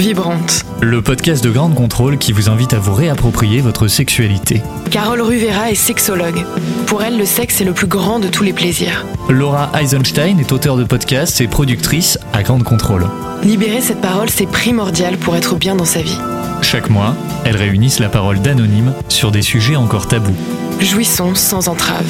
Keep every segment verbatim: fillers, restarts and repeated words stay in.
Vibrante, le podcast de Grande Contrôle qui vous invite à vous réapproprier votre sexualité. Carole Ruvera est sexologue. Pour elle, le sexe est le plus grand de tous les plaisirs. Laura Eisenstein est auteure de podcasts et productrice à Grande Contrôle. Libérer cette parole, c'est primordial pour être bien dans sa vie. Chaque mois, elles réunissent la parole d'anonymes sur des sujets encore tabous. Jouissons sans entrave.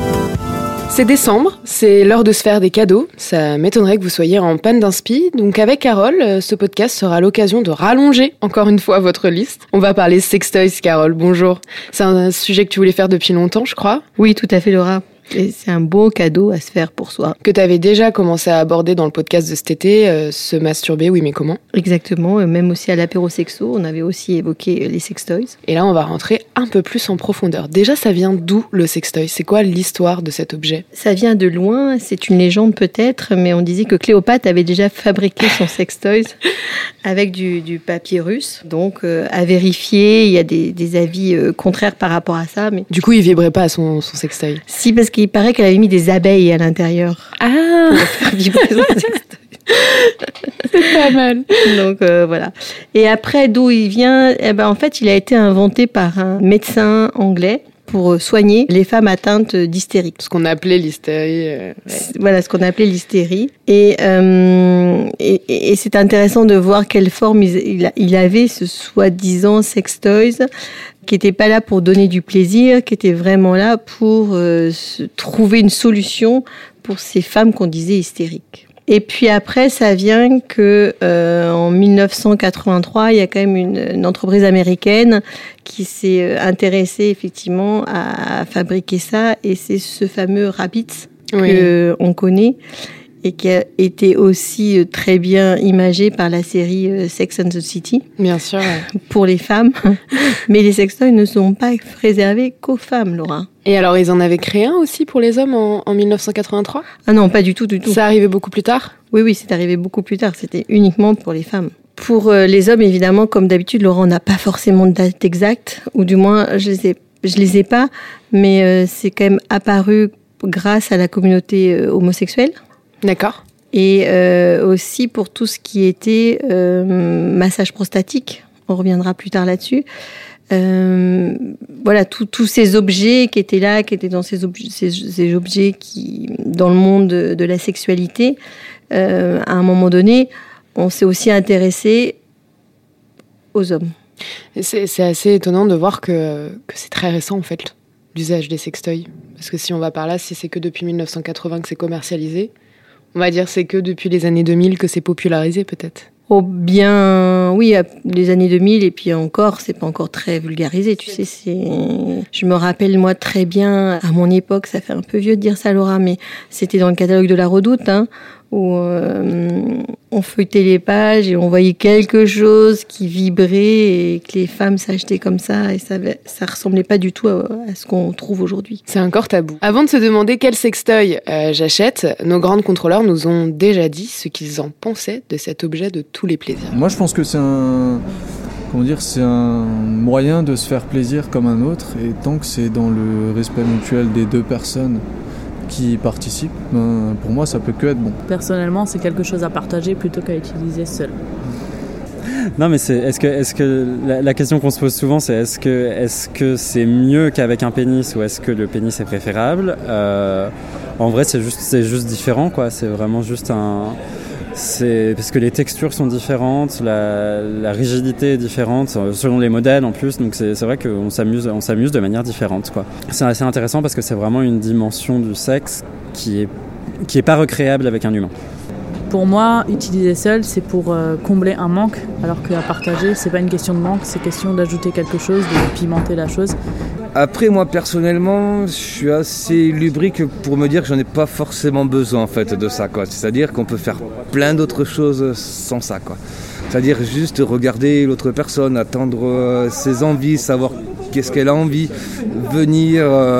C'est décembre, c'est l'heure de se faire des cadeaux. Ça m'étonnerait que vous soyez en panne d'inspi. Donc avec Carole, ce podcast sera l'occasion de rallonger encore une fois votre liste. On va parler sextoys, Carole, bonjour. C'est un sujet que tu voulais faire depuis longtemps, je crois. Oui, tout à fait, Laura. Et c'est un beau cadeau à se faire pour soi. Que tu avais déjà commencé à aborder dans le podcast de cet été, euh, se masturber, oui mais comment ? Exactement, et même aussi à l'apéro sexo, on avait aussi évoqué les sextoys. Et là on va rentrer un peu plus en profondeur. Déjà ça vient d'où le sextoy ? C'est quoi l'histoire de cet objet ? Ça vient de loin, c'est une légende peut-être, mais on disait que Cléopâtre avait déjà fabriqué son sextoy avec du, du papyrus. Donc euh, à vérifier, il y a des, des avis euh, contraires par rapport à ça. Mais... Du coup il vibrait pas à son, son sextoy ? Si, parce qu'il paraît qu'elle avait mis des abeilles à l'intérieur. Ah, pour faire vibrer son sextoy. C'est pas mal. Donc euh, voilà. Et après, d'où il vient ? Eh ben, en fait, il a été inventé par un médecin anglais pour soigner les femmes atteintes d'hystérie. Ce qu'on appelait l'hystérie. Euh, ouais. Voilà, ce qu'on appelait l'hystérie. Et, euh, et, et c'est intéressant de voir quelle forme il, il avait, ce soi-disant sextoys, qui n'était pas là pour donner du plaisir, qui était vraiment là pour euh, se trouver une solution pour ces femmes qu'on disait hystériques. Et puis après, ça vient que euh, en dix-neuf cent quatre-vingt-trois, il y a quand même une, une entreprise américaine qui s'est intéressée effectivement à, à fabriquer ça, et c'est ce fameux Rabbit oui. qu'on connaît et qui a été aussi très bien imagé par la série Sex and the City. Bien sûr. Ouais. Pour les femmes. Mais les sextoys ne sont pas réservés qu'aux femmes, Laura. Et alors, ils en avaient créé un aussi pour les hommes en, en dix-neuf cent quatre-vingt-trois ? Ah non, pas du tout, du tout. Ça arrivait beaucoup plus tard ? Oui, oui, c'est arrivé beaucoup plus tard. C'était uniquement pour les femmes. Pour euh, les hommes, évidemment, comme d'habitude, Laura, on n'a pas forcément de date exacte, ou du moins, je les ai, je les ai pas, mais euh, c'est quand même apparu grâce à la communauté euh, homosexuelle. D'accord. Et euh, aussi pour tout ce qui était euh, massage prostatique. On reviendra plus tard là-dessus. Euh, voilà, tous ces objets qui étaient là, qui étaient dans ces, obje- ces, ces objets qui, dans le monde de, de la sexualité, euh, à un moment donné, on s'est aussi intéressé aux hommes. C'est, c'est assez étonnant de voir que, que c'est très récent, en fait, l'usage des sextoys. Parce que si on va par là, si c'est que depuis dix-neuf cent quatre-vingts que c'est commercialisé, on va dire c'est que depuis les années deux mille que c'est popularisé, peut-être. Oh bien, oui, les années deux mille, et puis encore, c'est pas encore très vulgarisé, tu sais, c'est... Je me rappelle, moi, très bien, à mon époque, ça fait un peu vieux de dire ça, Laura, mais c'était dans le catalogue de la Redoute, hein, où euh, on feuilletait les pages et on voyait quelque chose qui vibrait et que les femmes s'achetaient comme ça, et ça, ça ressemblait pas du tout à, à ce qu'on trouve aujourd'hui. C'est encore tabou. Avant de se demander quel sextoy euh, j'achète, nos grandes contrôleurs nous ont déjà dit ce qu'ils en pensaient de cet objet de tous les plaisirs. Moi, je pense que c'est un... Comment dire, c'est un moyen de se faire plaisir comme un autre, et tant que c'est dans le respect mutuel des deux personnes qui participent, ben, pour moi ça peut que être bon. Personnellement, c'est quelque chose à partager plutôt qu'à utiliser seul. Non, mais c'est, est-ce que, est-ce que la, la question qu'on se pose souvent, c'est est-ce que, est-ce que c'est mieux qu'avec un pénis, ou est-ce que le pénis est préférable ? euh, En vrai, c'est juste, c'est juste différent, quoi. C'est vraiment juste un... C'est parce que les textures sont différentes, la, la rigidité est différente selon les modèles en plus, donc c'est, c'est vrai qu'on s'amuse, on s'amuse de manière différente, quoi. C'est assez intéressant parce que c'est vraiment une dimension du sexe qui est, qui est pas recréable avec un humain. Pour moi, utiliser seul, c'est pour euh, combler un manque, alors qu'à partager, c'est pas une question de manque, c'est question d'ajouter quelque chose, de pimenter la chose. Après, moi, personnellement, je suis assez lubrique pour me dire que j'en ai pas forcément besoin, en fait, de ça, quoi. C'est-à-dire qu'on peut faire plein d'autres choses sans ça, quoi. C'est-à-dire juste regarder l'autre personne, attendre ses envies, savoir qu'est-ce qu'elle a envie, venir,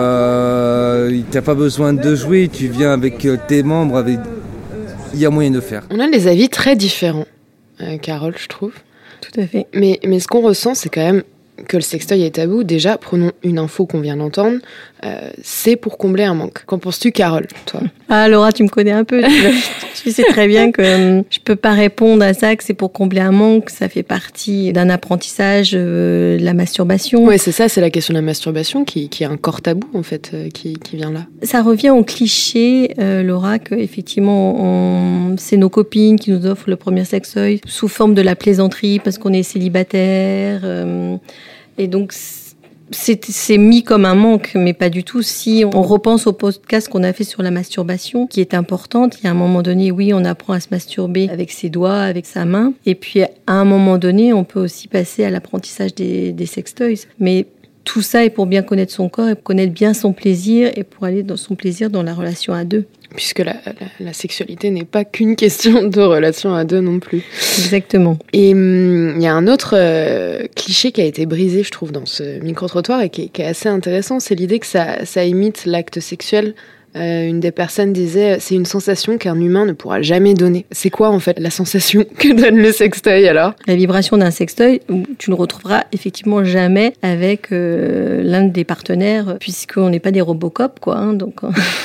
euh, t'as pas besoin de jouer, tu viens avec tes membres, avec... il y a moyen de faire. On a des avis très différents, euh, Carole, je trouve. Tout à fait. Mais, mais ce qu'on ressent, c'est quand même que le sextoy est tabou. Déjà, prenons une info qu'on vient d'entendre, euh, c'est pour combler un manque. Qu'en penses-tu, Carole, toi ? Ah Laura, tu me connais un peu. Tu sais très bien que euh, je peux pas répondre à ça, que c'est pour combler un manque. Ça fait partie d'un apprentissage, euh, la masturbation. Oui, c'est ça, c'est la question de la masturbation qui, qui est un corps tabou en fait, euh, qui, qui vient là. Ça revient au cliché, euh, Laura, que effectivement, on, c'est nos copines qui nous offrent le premier sextoy sous forme de la plaisanterie parce qu'on est célibataire. Euh, et donc C'est, c'est mis comme un manque, mais pas du tout. Si on repense au podcast qu'on a fait sur la masturbation, qui est importante, il y a un moment donné, oui, on apprend à se masturber avec ses doigts, avec sa main. Et puis, à un moment donné, on peut aussi passer à l'apprentissage des, des sextoys. Mais tout ça est pour bien connaître son corps et pour connaître bien son plaisir et pour aller dans son plaisir dans la relation à deux. Puisque la, la, la sexualité n'est pas qu'une question de relation à deux non plus. Exactement. Et il hum, y a un autre euh, cliché qui a été brisé, je trouve, dans ce micro-trottoir et qui est, qui est assez intéressant, c'est l'idée que ça, ça imite l'acte sexuel. Euh, une des personnes disait, c'est une sensation qu'un humain ne pourra jamais donner. C'est quoi en fait la sensation que donne le sextoy alors ? La vibration d'un sextoy, tu ne retrouveras effectivement jamais avec euh, l'un des partenaires, puisqu'on n'est pas des Robocop, quoi. Hein, donc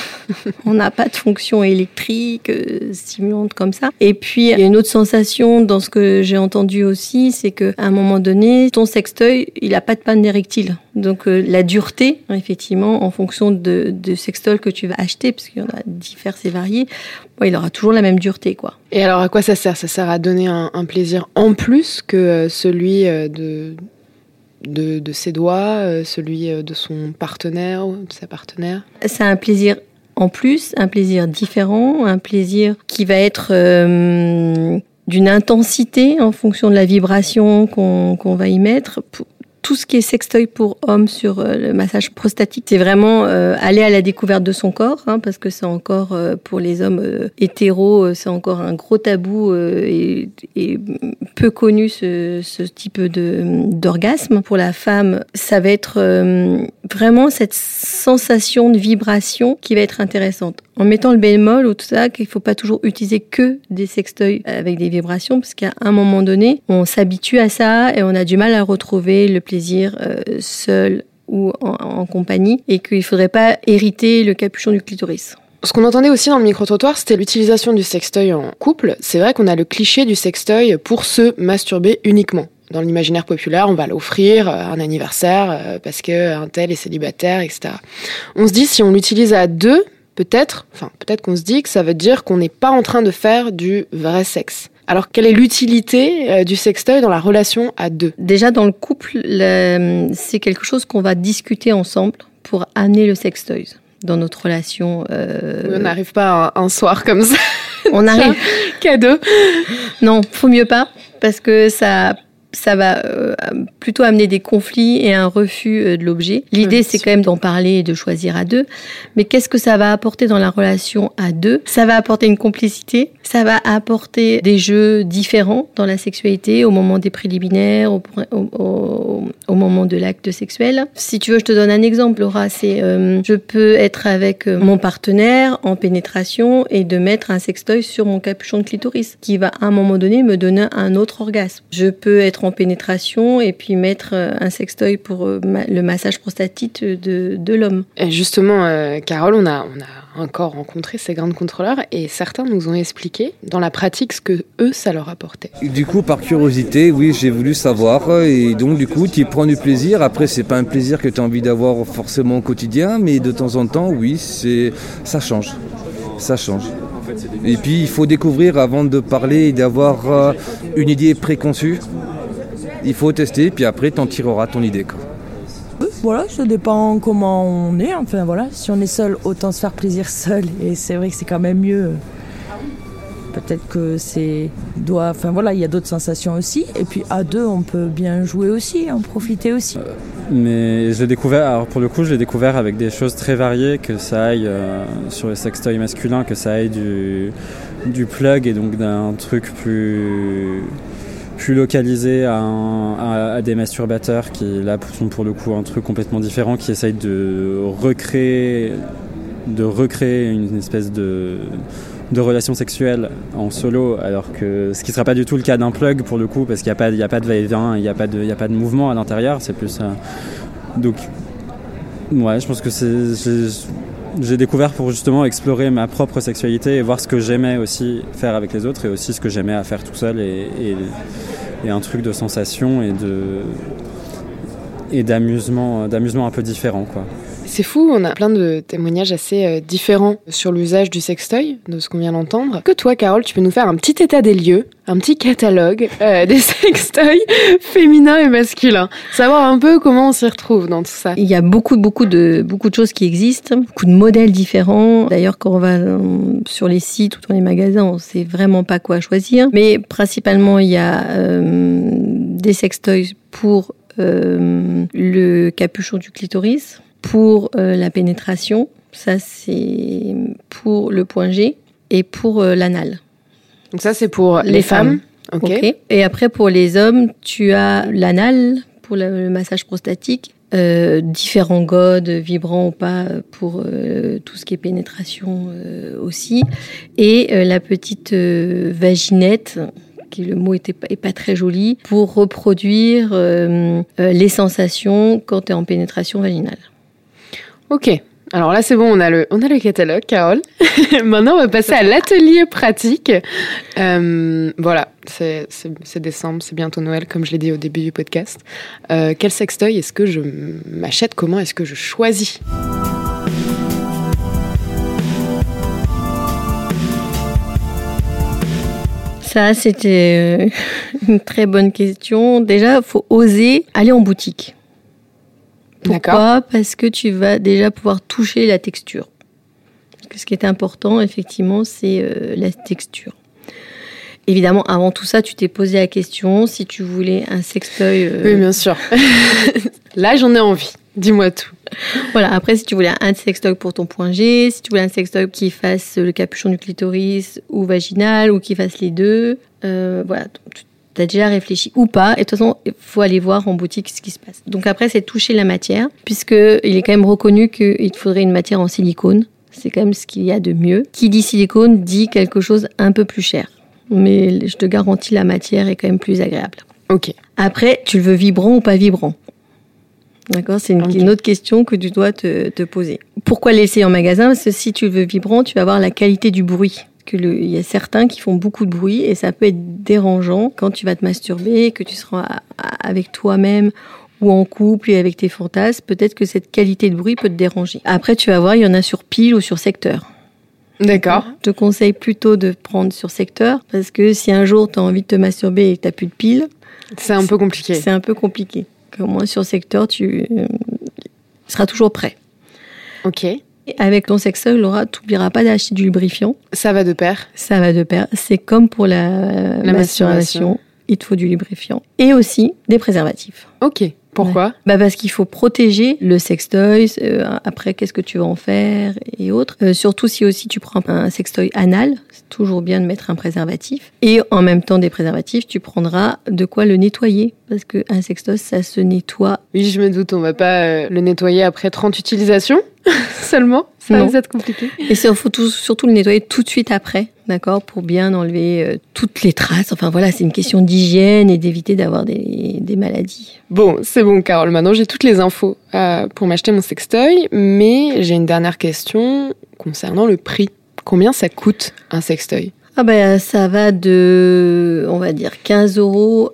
on n'a pas de fonction électrique euh, stimulante comme ça. Et puis il y a une autre sensation dans ce que j'ai entendu aussi, c'est qu'à un moment donné, ton sextoy, il n'a pas de panne érectile. Donc euh, la dureté, effectivement, en fonction de, de sextoy que tu vas acheter, parce qu'il y en a divers et variés, bon, il aura toujours la même dureté, quoi. Et alors à quoi ça sert ? Ça sert à donner un, un plaisir en plus que euh, celui euh, de, de, de ses doigts, euh, celui euh, de son partenaire ou de sa partenaire ? C'est un plaisir en plus, un plaisir différent, un plaisir qui va être euh, d'une intensité en fonction de la vibration qu'on, qu'on va y mettre. Tout ce qui est sextoy pour hommes sur euh, le massage prostatique, c'est vraiment euh, aller à la découverte de son corps, hein, parce que c'est encore, euh, pour les hommes euh, hétéros, euh, c'est encore un gros tabou euh, et, et peu connu ce, ce type de, d'orgasme. Pour la femme, ça va être euh, vraiment cette sensation de vibration qui va être intéressante. En mettant le bémol ou tout ça, qu'il ne faut pas toujours utiliser que des sextoys avec des vibrations, parce qu'à un moment donné, on s'habitue à ça et on a du mal à retrouver le plaisir euh, seul ou en, en compagnie, et qu'il ne faudrait pas hériter le capuchon du clitoris. Ce qu'on entendait aussi dans le micro-trottoir, c'était l'utilisation du sextoy en couple. C'est vrai qu'on a le cliché du sextoy pour se masturber uniquement. Dans l'imaginaire populaire, on va l'offrir à un anniversaire parce qu'un tel est célibataire, et cetera. On se dit, si on l'utilise à deux, peut-être, enfin peut-être qu'on se dit que ça veut dire qu'on n'est pas en train de faire du vrai sexe. Alors, quelle est l'utilité euh, du sextoy dans la relation à deux ? Déjà, dans le couple, le, c'est quelque chose qu'on va discuter ensemble pour amener le sextoy dans notre relation. Euh... On n'arrive pas un, un soir comme ça. On arrive. Cadeau. Non, faut mieux pas, parce que ça... ça va euh, plutôt amener des conflits et un refus euh, de l'objet. L'idée, c'est quand même d'en parler et de choisir à deux. Mais qu'est-ce que ça va apporter dans la relation à deux ? Ça va apporter une complicité, ça va apporter des jeux différents dans la sexualité, au moment des préliminaires, au, au, au, au moment de l'acte sexuel. Si tu veux, je te donne un exemple, Laura. C'est, euh, je peux être avec mon partenaire en pénétration et de mettre un sextoy sur mon capuchon de clitoris, qui va à un moment donné me donner un autre orgasme. Je peux être en pénétration et puis mettre un sextoy pour le massage prostatique de, de l'homme. Et justement, euh, Carole, on a, on a encore rencontré ces grandes contrôleurs et certains nous ont expliqué dans la pratique ce que eux, ça leur apportait. Du coup, par curiosité, oui, j'ai voulu savoir et donc du coup, tu y prends du plaisir. Après, c'est pas un plaisir que tu as envie d'avoir forcément au quotidien, mais de temps en temps, oui, c'est, ça change. Ça change. Et puis, il faut découvrir avant de parler et d'avoir euh, une idée préconçue. Il faut tester, puis après, t'en tireras ton idée, quoi. Voilà, ça dépend comment on est. Enfin, voilà, si on est seul, autant se faire plaisir seul. Et c'est vrai que c'est quand même mieux. Peut-être que c'est... Doit... Enfin, voilà, il y a d'autres sensations aussi. Et puis, à deux, on peut bien jouer aussi, en profiter aussi. Euh, mais je l'ai découvert... Alors, pour le coup, je l'ai découvert avec des choses très variées, que ça aille euh, sur les sextoys masculins, que ça aille du, du plug et donc d'un truc plus... plus localisé à, un, à, à des masturbateurs qui là sont pour le coup un truc complètement différent, qui essayent de recréer de recréer une espèce de, de relation sexuelle en solo, alors que ce qui ne sera pas du tout le cas d'un plug pour le coup, parce qu'il n'y a pas, il y a pas de va-et-vient, il n'y a pas de, il y a pas de mouvement à l'intérieur, c'est plus euh, donc ouais, je pense que c'est, c'est j'ai découvert pour justement explorer ma propre sexualité et voir ce que j'aimais aussi faire avec les autres et aussi ce que j'aimais à faire tout seul et, et, et un truc de sensation et, de, et d'amusement, d'amusement un peu différent, quoi. C'est fou, on a plein de témoignages assez euh, différents sur l'usage du sextoy, de ce qu'on vient d'entendre. Que toi, Carole, tu peux nous faire un petit état des lieux, un petit catalogue euh, des sextoys féminins et masculins. Savoir un peu comment on s'y retrouve dans tout ça. Il y a beaucoup, beaucoup de, beaucoup de choses qui existent, beaucoup de modèles différents. D'ailleurs, quand on va euh, sur les sites ou dans les magasins, on sait vraiment pas quoi choisir. Mais principalement, il y a euh, des sextoys pour euh, le capuchon du clitoris, pour euh, la pénétration, ça c'est pour le point G, et pour euh, l'anal. Donc ça c'est pour les, les femmes. femmes. Okay. ok. Et après pour les hommes, tu as l'anal pour le, le massage prostatique, euh, différents godes, vibrants ou pas, pour euh, tout ce qui est pénétration euh, aussi, et euh, la petite euh, vaginette, qui le mot était pas, est pas très joli, pour reproduire euh, euh, les sensations quand tu es en pénétration vaginale. Ok, alors là c'est bon, on a le, on a le catalogue, Carole. Maintenant on va passer à l'atelier pratique. Euh, voilà, c'est, c'est, c'est décembre, c'est bientôt Noël, comme je l'ai dit au début du podcast. Euh, quel sextoy est-ce que je m'achète? Comment est-ce que je choisis? Ça, c'était une très bonne question. Déjà, il faut oser aller en boutique. Pourquoi ? D'accord. Parce que tu vas déjà pouvoir toucher la texture. Parce que ce qui est important, effectivement, c'est euh, la texture. Évidemment, avant tout ça, tu t'es posé la question si tu voulais un sextoy. Euh... Oui, bien sûr. Là, j'en ai envie. Dis-moi tout. Voilà. Après, si tu voulais un sextoy pour ton point G, si tu voulais un sextoy qui fasse le capuchon du clitoris ou vaginal ou qui fasse les deux, euh, voilà. Tu as déjà réfléchi ou pas. Et de toute façon, il faut aller voir en boutique ce qui se passe. Donc après, c'est toucher la matière, puisqu'il est quand même reconnu qu'il te faudrait une matière en silicone. C'est quand même ce qu'il y a de mieux. Qui dit silicone dit quelque chose un peu plus cher. Mais je te garantis, la matière est quand même plus agréable. Ok. Après, tu le veux vibrant ou pas vibrant ? D'accord ? C'est une, okay. une autre question que tu dois te, te poser. Pourquoi laisser en magasin ? Parce que si tu le veux vibrant, tu vas avoir la qualité du bruit. Que le, il y a certains qui font beaucoup de bruit et ça peut être dérangeant quand tu vas te masturber, que tu seras avec toi-même ou en couple et avec tes fantasmes. Peut-être que cette qualité de bruit peut te déranger. Après, tu vas voir, il y en a sur pile ou sur secteur. D'accord. Je te conseille plutôt de prendre sur secteur parce que si un jour tu as envie de te masturber et que tu n'as plus de pile, c'est un peu compliqué. C'est un peu compliqué. Au moins sur secteur, tu euh, seras toujours prêt. Ok. Avec ton sextoy, Laura, tu n'oublieras pas d'acheter du lubrifiant. Ça va de pair. Ça va de pair. C'est comme pour la, la masturbation. Il te faut du lubrifiant. Et aussi des préservatifs. Ok. Pourquoi ? Ouais. Bah parce qu'il faut protéger le sextoy. Euh, après, qu'est-ce que tu vas en faire et autres. Euh, surtout si aussi tu prends un sextoy anal, c'est toujours bien de mettre un préservatif. Et en même temps des préservatifs, tu prendras de quoi le nettoyer. Parce qu'un sextoy, ça se nettoie. Oui, je me doute, on va pas euh, le nettoyer après trente utilisations seulement. Ça va être compliqué. Et il faut tout, surtout le nettoyer tout de suite après, d'accord, pour bien enlever euh, toutes les traces. Enfin voilà, c'est une question d'hygiène et d'éviter d'avoir des, des maladies. Bon, c'est bon, Carole. Maintenant, j'ai toutes les infos euh, pour m'acheter mon sextoy, mais j'ai une dernière question concernant le prix. Combien ça coûte un sextoy ? Ah ben, ça va de, on va dire, quinze euros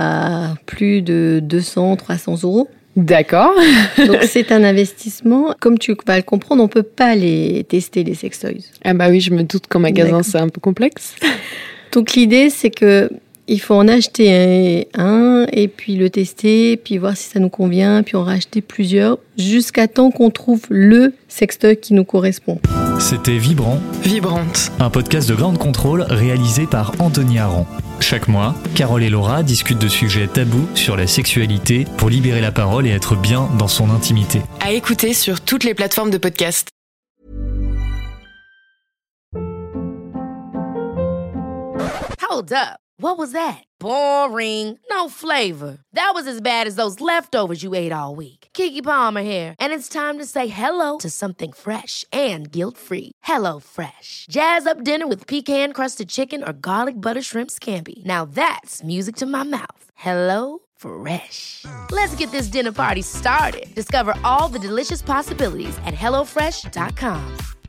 à plus de deux cents, trois cents euros. D'accord. Donc, c'est un investissement. Comme tu vas le comprendre, on ne peut pas les tester, les sextoys. Ah bah oui, je me doute qu'en magasin, D'accord. C'est un peu complexe. Donc, l'idée, c'est que il faut en acheter un, et puis le tester, puis voir si ça nous convient, puis en racheter plusieurs, jusqu'à temps qu'on trouve le sextoy qui nous correspond. C'était Vibrant, Vibrante, un podcast de Ground Control réalisé par Anthony Aron. Chaque mois, Carole et Laura discutent de sujets tabous sur la sexualité pour libérer la parole et être bien dans son intimité. À écouter sur toutes les plateformes de podcast. Hold up. What was that? Boring. No flavor. That was as bad as those leftovers you ate all week. Keke Palmer here, and it's time to say hello to something fresh and guilt-free. Hello Fresh. Jazz up dinner with pecan-crusted chicken or garlic butter shrimp scampi. Now that's music to my mouth. Hello Fresh. Let's get this dinner party started. Discover all the delicious possibilities at hello fresh dot com.